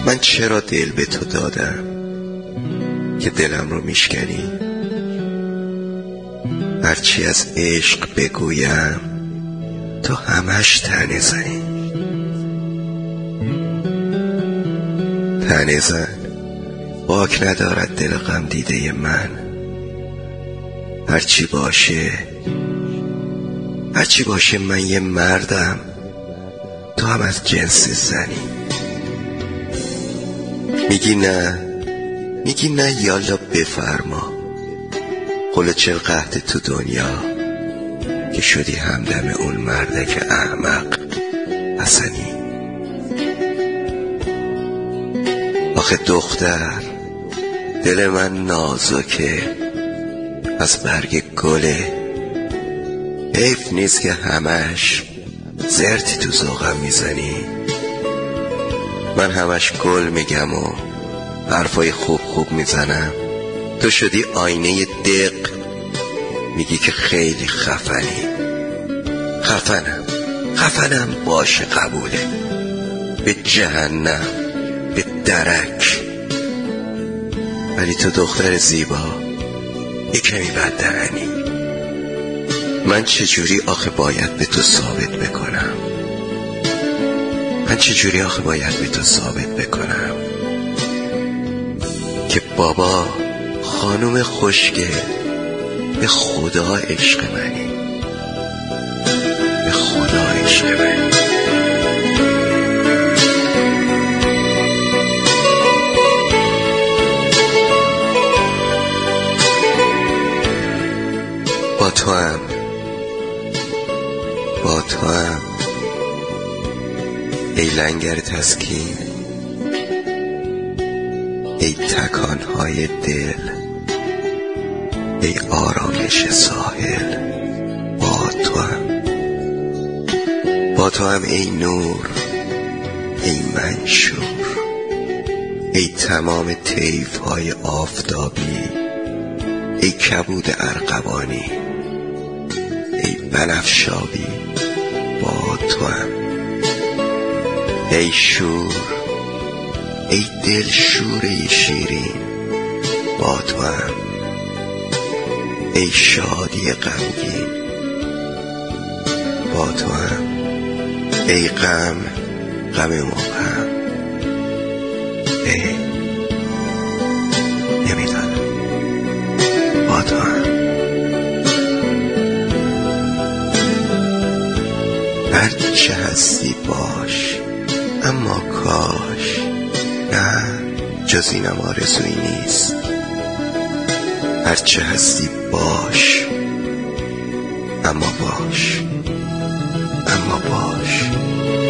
من چرا دل به تو دادم که دلم رو میشکنی؟ هرچی از عشق بگویم تو همش طعنه زنی. طعنه زن باک ندارد دل غم دیده من. هرچی باشه من یه مردم، تو هم از جنس زنی. میگی نه یالا بفرما، قول چل قحط تو دنیا که شدی همدم اون مردک احمق حسنی. آخه دختر دل من نازکه از برگ گله، حیف نیست که همش زرتی تو ذوقم میزنی. من همش گل میگم و حرفای خوب میزنم، تو شدی آینه دق، میگی که خیلی خفنی. خفنم باشه قبوله، به جهنم به درک. ولی تو دختر زیبا یه کمی بد دهنی. من چجوری آخه باید به تو ثابت بکنم که بابا خانوم خوشگل به خدا عشق منی. با تو هم ای لنگر تسکین، ای تکانهای دل، ای آرامش ساحل. با تو هم ای نور، ای منشور، ای تمام طیف‌های آفتابی، ای کبود ارغوانی، ای بنفشابی. با تو هم ای شور، ای دل شوره شیرین. با تو هم ای شادی غمگین. با تو هم ای غم مبهم. نمیدانم. با تو هم هرچه هستی باش، اما کاش نه جز اینم آرزویی نیست. هرچه هستی باش، اما باش